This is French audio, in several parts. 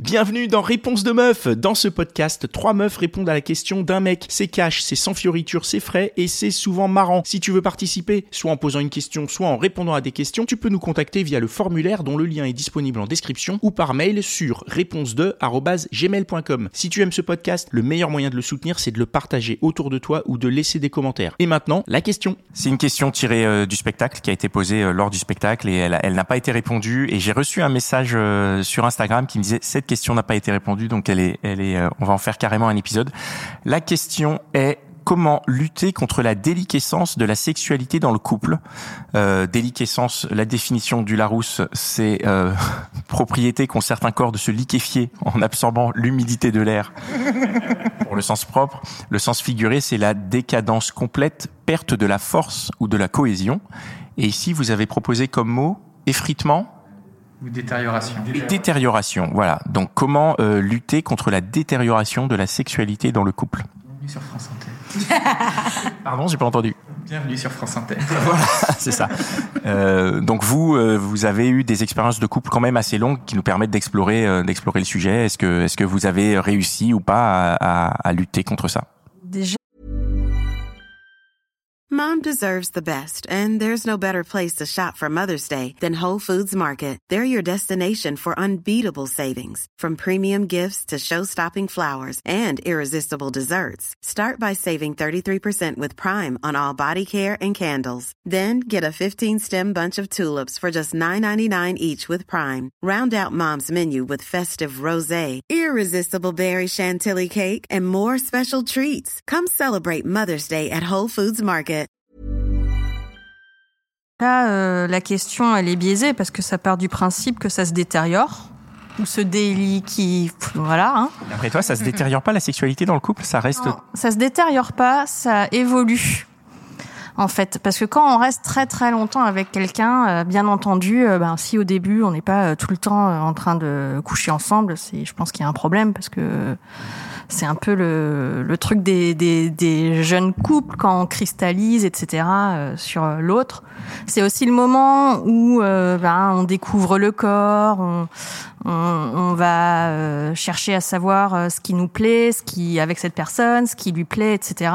Bienvenue dans Réponse de meuf. Dans ce podcast, 3 meufs répondent à la question d'un mec. C'est cash, c'est sans fioriture, c'est frais et c'est souvent marrant. Si tu veux participer, soit en posant une question, soit en répondant à des questions, tu peux nous contacter via le formulaire dont le lien est disponible en description ou par mail sur réponse2@gmail.com. Si tu aimes ce podcast, le meilleur moyen de le soutenir, c'est de le partager autour de toi ou de laisser des commentaires. Et maintenant, la question. C'est une question tirée du spectacle qui a été posée lors du spectacle et elle n'a pas été répondue. Et j'ai reçu un message sur Instagram qui me disait cette question n'a pas été répondue, donc on va en faire carrément un épisode. La question est: comment lutter contre la déliquescence de la sexualité dans le couple? Déliquescence, la définition du Larousse, c'est propriété qu'ont certains corps de se liquéfier en absorbant l'humidité de l'air. Pour le sens propre, le sens figuré, c'est la décadence complète, perte de la force ou de la cohésion. Et ici, vous avez proposé comme mot effritement ou détérioration. Détérioration, voilà. Donc, comment lutter contre la détérioration de la sexualité dans le couple? Bienvenue sur France Inter. Pardon, j'ai pas entendu. Bienvenue sur France Inter. Voilà, c'est ça. Donc vous avez eu des expériences de couple quand même assez longues qui nous permettent d'explorer le sujet. Est-ce que vous avez réussi ou pas à lutter contre ça? Déjà. Mom deserves the best, and there's no better place to shop for Mother's Day than Whole Foods Market. They're your destination for unbeatable savings, from premium gifts to show-stopping flowers and irresistible desserts. Start by saving 33% with Prime on all body care and candles. Then get a 15-stem bunch of tulips for just $9.99 each with Prime. Round out Mom's menu with festive rosé, irresistible berry chantilly cake, and more special treats. Come celebrate Mother's Day at Whole Foods Market. Là, la question, elle est biaisée parce que ça part du principe que ça se détériore ou se déliquifie, voilà. Hein. D'après toi, ça se détériore pas la sexualité dans le couple? Ça reste... Non, ça se détériore pas, ça évolue. En fait, parce que quand on reste très très longtemps avec quelqu'un, bien entendu, si au début on n'est pas tout le temps en train de coucher ensemble, je pense qu'il y a un problème parce que c'est un peu le truc des jeunes couples quand on cristallise, etc. Sur l'autre. C'est aussi le moment où on découvre le corps, on va chercher à savoir ce qui nous plaît, avec cette personne, ce qui lui plaît, etc.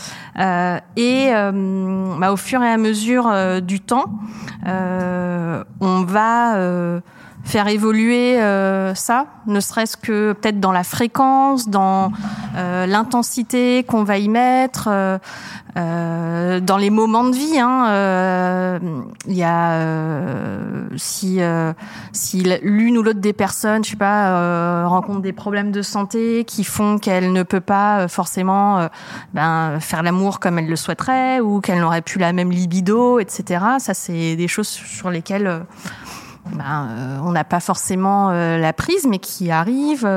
Au fur et à mesure du temps, on va faire évoluer ça, ne serait-ce que peut-être dans la fréquence, dans l'intensité qu'on va y mettre, dans les moments de vie. Il y a si l'une ou l'autre des personnes, je sais pas, rencontre des problèmes de santé qui font qu'elle ne peut pas forcément faire l'amour comme elle le souhaiterait ou qu'elle n'aurait plus la même libido, etc. Ça, c'est des choses sur lesquelles on n'a pas forcément la prise, mais qui arrive.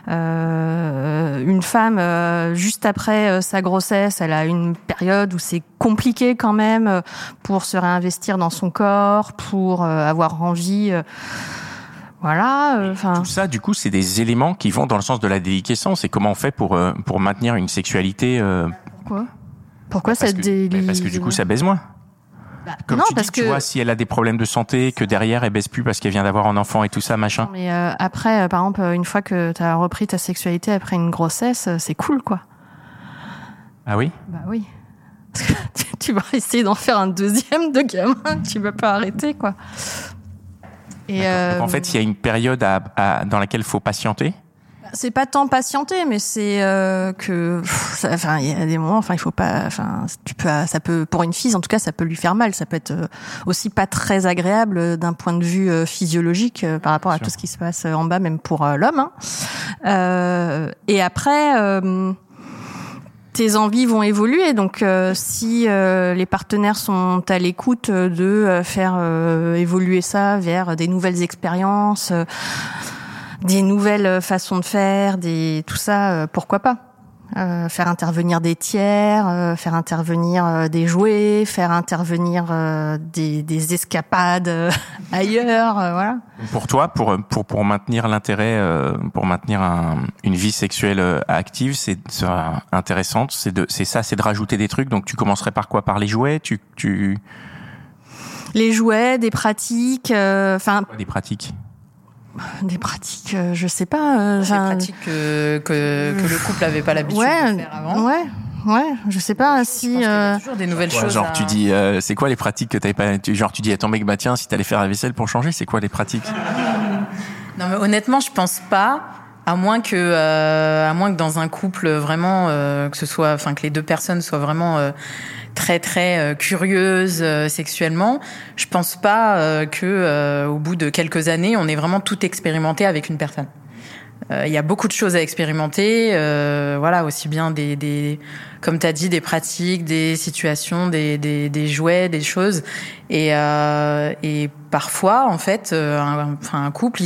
Une femme, juste après sa grossesse, elle a une période où c'est compliqué quand même pour se réinvestir dans son corps, pour avoir envie... Voilà. Tout ça, du coup, c'est des éléments qui vont dans le sens de la déliquescence. Et comment on fait pour maintenir une sexualité Pourquoi ça délique? Parce que du coup, ça baise moins. Comme non, tu dis, tu vois, si elle a des problèmes de santé, que derrière, elle baisse plus parce qu'elle vient d'avoir un enfant et tout ça, machin. Non, mais après, par exemple, une fois que tu as repris ta sexualité après une grossesse, c'est cool, quoi. Ah oui? Bah oui. Parce que tu vas essayer d'en faire un deuxième de gamin, tu vas pas arrêter, quoi. Et donc, en fait, il y a une période dans laquelle il faut patienter. C'est pas tant patienter, mais c'est que, il y a des moments, il faut pas, ça peut, pour une fille, en tout cas, ça peut lui faire mal. Ça peut être aussi pas très agréable d'un point de vue physiologique par rapport à tout ce qui se passe en bas, même pour l'homme. Et après, tes envies vont évoluer. Donc, si les partenaires sont à l'écoute de faire évoluer ça vers des nouvelles expériences. Des nouvelles façons de faire, tout ça, pourquoi pas. Faire intervenir des tiers, faire intervenir des jouets, faire intervenir des escapades ailleurs, voilà. Pour toi, pour maintenir l'intérêt, pour maintenir une vie sexuelle active, c'est intéressante, c'est de rajouter des trucs. Donc tu commencerais par quoi? Par les jouets, Les jouets, des pratiques, des pratiques. Des pratiques, je sais pas. Des pratiques que le couple avait pas l'habitude de faire avant. Ouais, je sais pas si. Il y a toujours des nouvelles choses. Genre, tu dis, c'est quoi les pratiques que t'avais pas, genre, tu dis à ton mec, bah tiens, si t'allais faire la vaisselle pour changer, c'est quoi les pratiques? Non, mais honnêtement, je pense pas. À moins que dans un couple vraiment que les deux personnes soient vraiment très très curieuses sexuellement, je pense pas que au bout de quelques années, on ait vraiment tout expérimenté avec une personne. Il y a beaucoup de choses à expérimenter, aussi bien des comme t'as dit, des pratiques, des situations, des jouets, des choses, et parfois en fait, un couple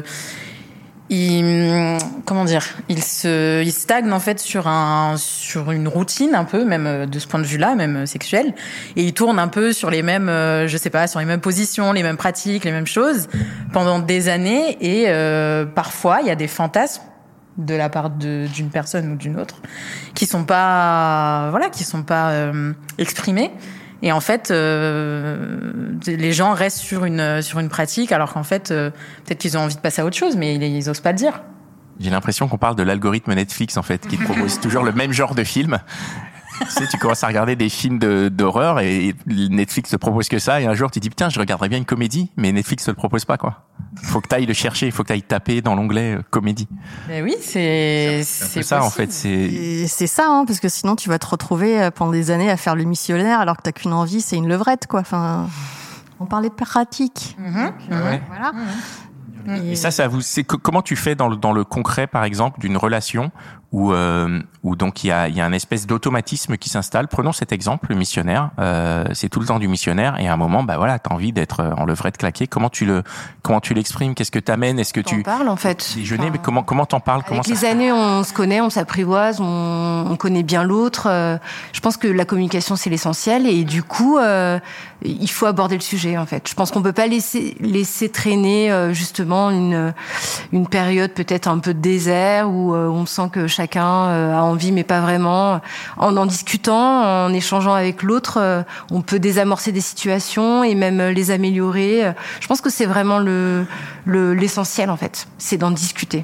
il stagne en fait sur une routine un peu, même de ce point de vue-là, même sexuel, et il tourne un peu sur les mêmes sur les mêmes positions, les mêmes pratiques, les mêmes choses pendant des années, et parfois il y a des fantasmes de la part d'une personne ou d'une autre qui sont pas exprimés. Et en fait, les gens restent sur une pratique, alors qu'en fait, peut-être qu'ils ont envie de passer à autre chose, mais ils osent pas le dire. J'ai l'impression qu'on parle de l'algorithme Netflix, en fait, qui te propose toujours le même genre de film. Tu sais, tu commences à regarder des films d'horreur et Netflix te propose que ça, et un jour tu dis putain, je regarderais bien une comédie, mais Netflix te le propose pas, quoi. Faut que t'ailles le chercher, faut que t'ailles taper dans l'onglet comédie. Mais oui, c'est ça, en fait, c'est ça, hein, parce que sinon tu vas te retrouver pendant des années à faire le missionnaire alors que t'as qu'une envie, c'est une levrette, quoi. Enfin, on parlait de pratique. Ouais. Voilà. Et ça vous, comment tu fais dans le concret, par exemple, d'une relation où donc il y a un espèce d'automatisme qui s'installe. Prenons cet exemple, le missionnaire. C'est tout le temps du missionnaire, et à un moment, bah voilà, t'as envie d'être en levrette claquée. Comment tu l'exprimes? Qu'est-ce que t'amènes? Est-ce que tu parles, en fait? Déjeuner, mais comment t'en parles? Avec les années, on se connaît, on s'apprivoise, on connaît bien l'autre. Je pense que la communication, c'est l'essentiel, et du coup, il faut aborder le sujet, en fait. Je pense qu'on peut pas laisser traîner justement une période peut-être un peu de désert où on sent que chacun a envie, mais pas vraiment. En discutant, en échangeant avec l'autre, on peut désamorcer des situations et même les améliorer. Je pense que c'est vraiment l'essentiel, en fait. C'est d'en discuter.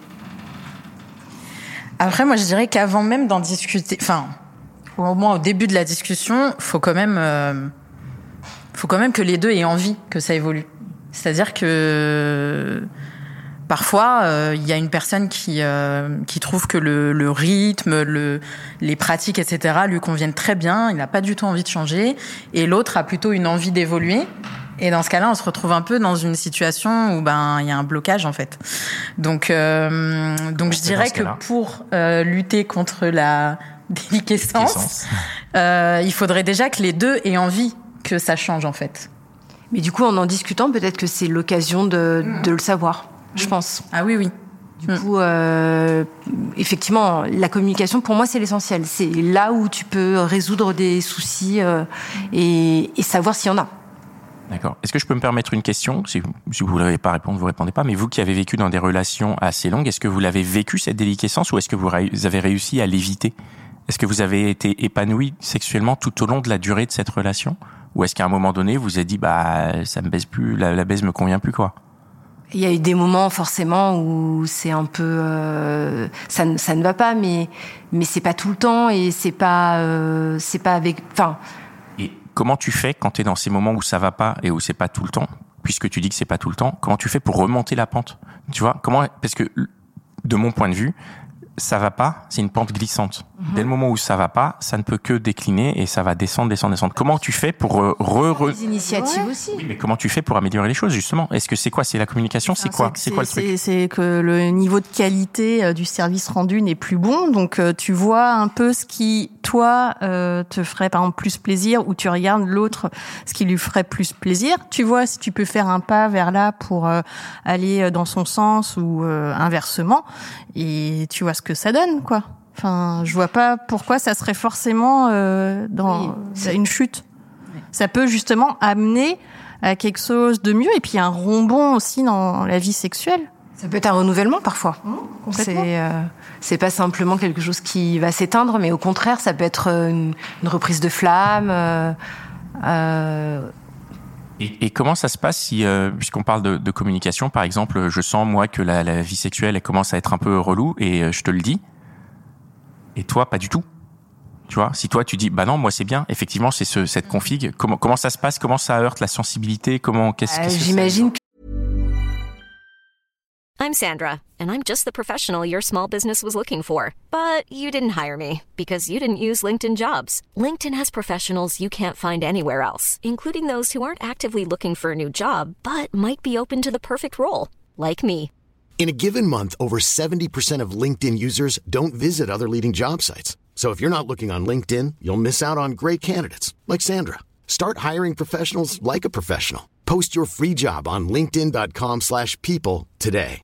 Après, moi, je dirais qu'avant même d'en discuter, enfin, au moins au début de la discussion, faut quand même que les deux aient envie que ça évolue. C'est-à-dire que parfois, il y a une personne qui trouve que le rythme, les pratiques, etc., lui conviennent très bien. Il n'a pas du tout envie de changer. Et l'autre a plutôt une envie d'évoluer. Et dans ce cas-là, on se retrouve un peu dans une situation où il y a un blocage, en fait. Donc je dirais que pour lutter contre la déliquescence, il faudrait déjà que les deux aient envie que ça change, en fait. Mais du coup, en discutant, peut-être que c'est l'occasion de le savoir. Je pense. Ah oui. Du coup, effectivement, la communication, pour moi, c'est l'essentiel. C'est là où tu peux résoudre des soucis et savoir s'il y en a. D'accord. Est-ce que je peux me permettre une question? Si vous ne voulez pas répondre, vous répondez pas. Mais vous qui avez vécu dans des relations assez longues, est-ce que vous l'avez vécu, cette déliquescence, ou est-ce que vous avez réussi à l'éviter? Est-ce que vous avez été épanoui sexuellement tout au long de la durée de cette relation? Ou est-ce qu'à un moment donné, vous avez dit, ça me baise plus, la baise me convient plus, quoi? Il y a eu des moments forcément où c'est un peu ça ne va pas, mais c'est pas tout le temps, et c'est pas avec. Enfin. Et comment tu fais quand t'es dans ces moments où ça va pas et où c'est pas tout le temps, puisque tu dis que c'est pas tout le temps? Comment tu fais pour remonter la pente? Tu vois, parce que de mon point de vue, ça va pas, c'est une pente glissante. Dès le moment où ça va pas, ça ne peut que décliner et ça va descendre. Comment tu fais pour des initiatives aussi. Oui, mais comment tu fais pour améliorer les choses, justement? Est-ce que c'est quoi? C'est la communication? C'est quoi le truc? C'est que le niveau de qualité du service rendu n'est plus bon, donc tu vois un peu ce qui, toi, te ferait par exemple plus plaisir, ou tu regardes l'autre ce qui lui ferait plus plaisir. Tu vois si tu peux faire un pas vers là pour aller dans son sens, ou inversement, et tu vois ce que ça donne, quoi. Enfin, je vois pas pourquoi ça serait forcément dans une chute. Oui. Ça peut justement amener à quelque chose de mieux, et puis un rebond aussi dans la vie sexuelle. Ça peut être un renouvellement parfois. Complètement. C'est pas simplement quelque chose qui va s'éteindre, mais au contraire, ça peut être une reprise de flamme. Et comment ça se passe si, puisqu'on parle de communication, par exemple, je sens moi que la vie sexuelle elle commence à être un peu relou et je te le dis, et toi pas du tout. Tu vois, si toi tu dis bah non moi c'est bien, effectivement c'est cette config. Comment ça se passe, comment ça heurte la sensibilité, qu'est-ce que j'imagine que... I'm Sandra, and I'm just the professional your small business was looking for. But you didn't hire me because you didn't use LinkedIn Jobs. LinkedIn has professionals you can't find anywhere else, including those who aren't actively looking for a new job, but might be open to the perfect role, like me. In a given month, over 70% of LinkedIn users don't visit other leading job sites. So if you're not looking on LinkedIn, you'll miss out on great candidates, like Sandra. Start hiring professionals like a professional. Post your free job on linkedin.com/people today.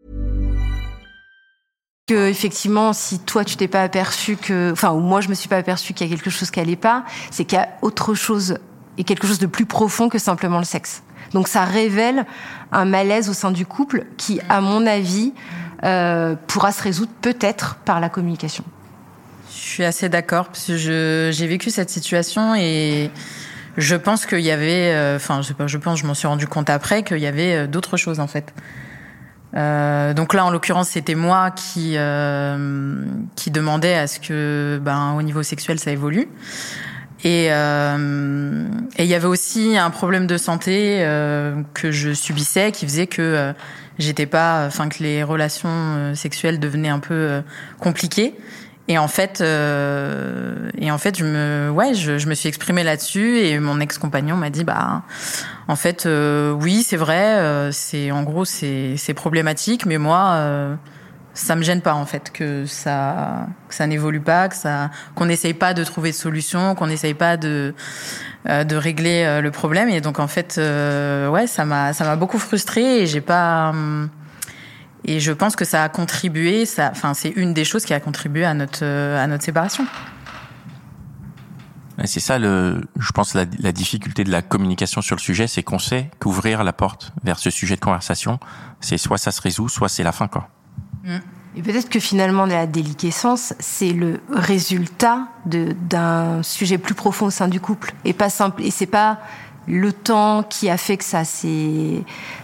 Que effectivement, si toi tu t'es pas aperçu ou moi je me suis pas aperçu qu'il y a quelque chose qui allait pas, c'est qu'il y a autre chose et quelque chose de plus profond que simplement le sexe. Donc ça révèle un malaise au sein du couple qui, à mon avis, pourra se résoudre peut-être par la communication. Je suis assez d'accord parce que j'ai vécu cette situation et je pense qu'il y avait, je m'en suis rendu compte après qu'il y avait d'autres choses en fait. Donc là, en l'occurrence, c'était moi qui demandais à ce que, au niveau sexuel, ça évolue. Et il y avait aussi un problème de santé que je subissais, qui faisait que que les relations sexuelles devenaient un peu compliquées. Et en fait, je me suis exprimée là-dessus et mon ex-compagnon m'a dit oui, c'est vrai, c'est problématique, mais moi ça me gêne pas en fait que ça n'évolue pas, qu'on n'essaye pas de trouver de solution, qu'on n'essaye pas de régler le problème. Et donc en fait ça m'a beaucoup frustrée et je pense que ça a contribué, c'est une des choses qui a contribué à notre séparation. C'est ça je pense la difficulté de la communication sur le sujet, c'est qu'on sait qu'ouvrir la porte vers ce sujet de conversation, c'est soit ça se résout, soit c'est la fin, quoi. Et peut-être que finalement la déliquescence, c'est le résultat d'un sujet plus profond au sein du couple et pas simple. Et c'est pas le temps qui a fait que ça s'est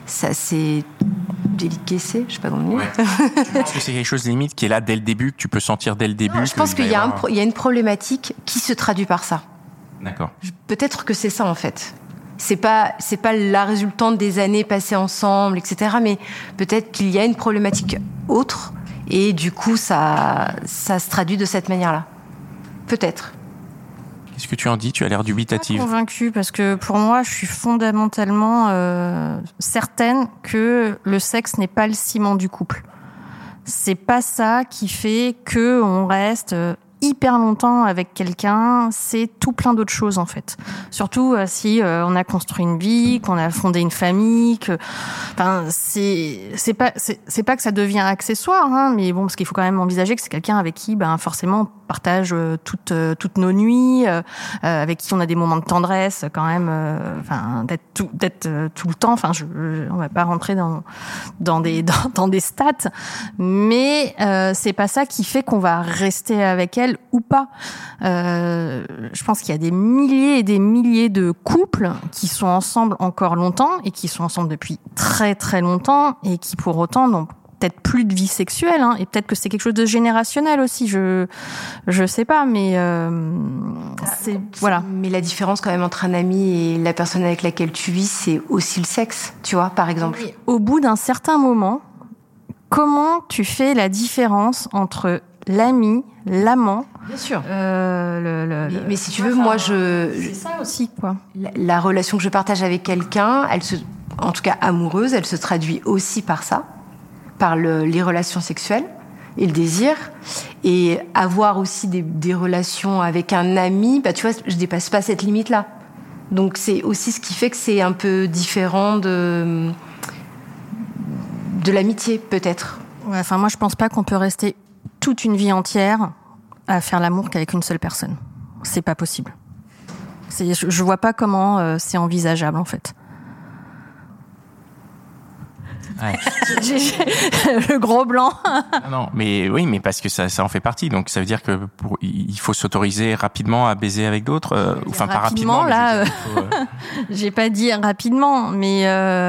déliquescé, je sais pas comment dire. Je pense que c'est quelque chose de limite qui est là dès le début, que tu peux sentir dès le début. Non, je pense qu'il y a une problématique qui se traduit par ça. D'accord. Peut-être que c'est ça en fait. C'est pas la résultante des années passées ensemble, etc. Mais peut-être qu'il y a une problématique autre et du coup ça se traduit de cette manière-là. Peut-être. Qu'est-ce que tu en dis ? Tu as l'air dubitative. Je suis pas convaincue parce que pour moi, je suis fondamentalement certaine que le sexe n'est pas le ciment du couple. C'est pas ça qui fait que on reste hyper longtemps avec quelqu'un, c'est tout plein d'autres choses en fait. Surtout si on a construit une vie, qu'on a fondé une famille, c'est pas que ça devient accessoire, hein, mais bon, parce qu'il faut quand même envisager que c'est quelqu'un avec qui forcément on partage toutes nos nuits, avec qui on a des moments de tendresse quand même, d'être tout le temps. On va pas rentrer dans des stats, mais c'est pas ça qui fait qu'on va rester avec elle ou pas. Je pense qu'il y a des milliers et des milliers de couples qui sont ensemble encore longtemps et qui sont ensemble depuis très très longtemps et qui pour autant n'ont peut-être plus de vie sexuelle, hein, et peut-être que c'est quelque chose de générationnel aussi, je sais pas, mais voilà. Mais la différence quand même entre un ami et la personne avec laquelle tu vis, c'est aussi le sexe, tu vois, par exemple. Et au bout d'un certain moment, comment tu fais la différence entre l'ami, l'amant? Bien sûr. Mais si tu veux, moi, c'est ça aussi, quoi. La relation que je partage avec quelqu'un, en tout cas amoureuse, elle se traduit aussi par ça, par les relations sexuelles et le désir. Et avoir aussi des relations avec un ami, tu vois, je dépasse pas cette limite-là. Donc c'est aussi ce qui fait que c'est un peu différent de l'amitié, peut-être. Ouais, moi, je pense pas qu'on peut rester toute une vie entière à faire l'amour qu'avec une seule personne. C'est pas possible. Je vois pas comment c'est envisageable, en fait. Ouais. Le gros blanc. Non, mais oui, mais parce que ça en fait partie. Donc ça veut dire que il faut s'autoriser rapidement à baiser avec d'autres. Enfin, pas rapidement. Là, j'ai pas dit rapidement, mais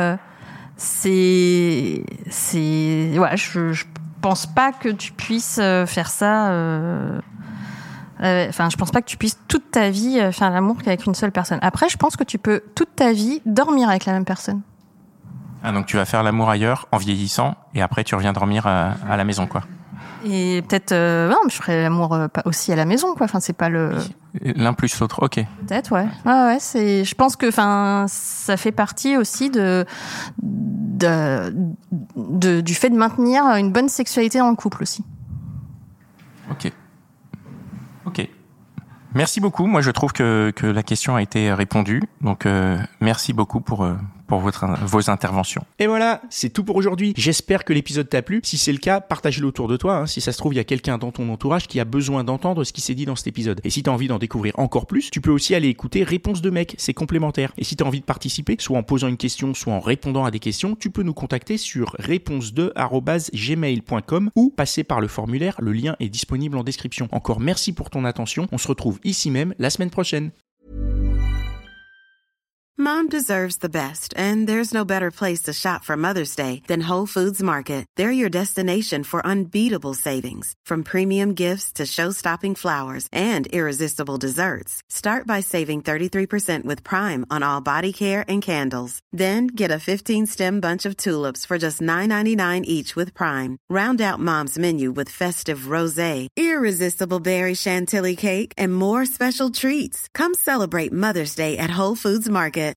c'est. Ouais, je pense pas que tu puisses faire ça. Enfin, je pense pas que tu puisses toute ta vie faire l'amour qu'avec une seule personne. Après, je pense que tu peux toute ta vie dormir avec la même personne. Ah, donc tu vas faire l'amour ailleurs en vieillissant et après tu reviens dormir à la maison, quoi. Et peut-être, non, mais je ferais l'amour aussi à la maison, quoi. Enfin, c'est pas le. L'un plus l'autre, ok. Peut-être, ouais. Ouais, c'est. Je pense que, enfin, ça fait partie aussi du fait de maintenir une bonne sexualité dans le couple aussi. Ok. Merci beaucoup. Moi, je trouve que la question a été répondue. Donc, merci beaucoup pour vos interventions. Et voilà, c'est tout pour aujourd'hui. J'espère que l'épisode t'a plu. Si c'est le cas, partage-le autour de toi. Si ça se trouve, il y a quelqu'un dans ton entourage qui a besoin d'entendre ce qui s'est dit dans cet épisode. Et si t'as envie d'en découvrir encore plus, tu peux aussi aller écouter Réponse de mec, c'est complémentaire. Et si t'as envie de participer, soit en posant une question, soit en répondant à des questions, tu peux nous contacter sur réponse2@gmail.com ou passer par le formulaire. Le lien est disponible en description. Encore merci pour ton attention. On se retrouve ici même la semaine prochaine. Mom deserves the best, and there's no better place to shop for Mother's Day than Whole Foods Market. They're your destination for unbeatable savings, from premium gifts to show-stopping flowers and irresistible desserts. Start by saving 33% with Prime on all body care and candles. Then get a 15-stem bunch of tulips for just $9.99 each with Prime. Round out Mom's menu with festive rosé, irresistible berry chantilly cake, and more special treats. Come celebrate Mother's Day at Whole Foods Market.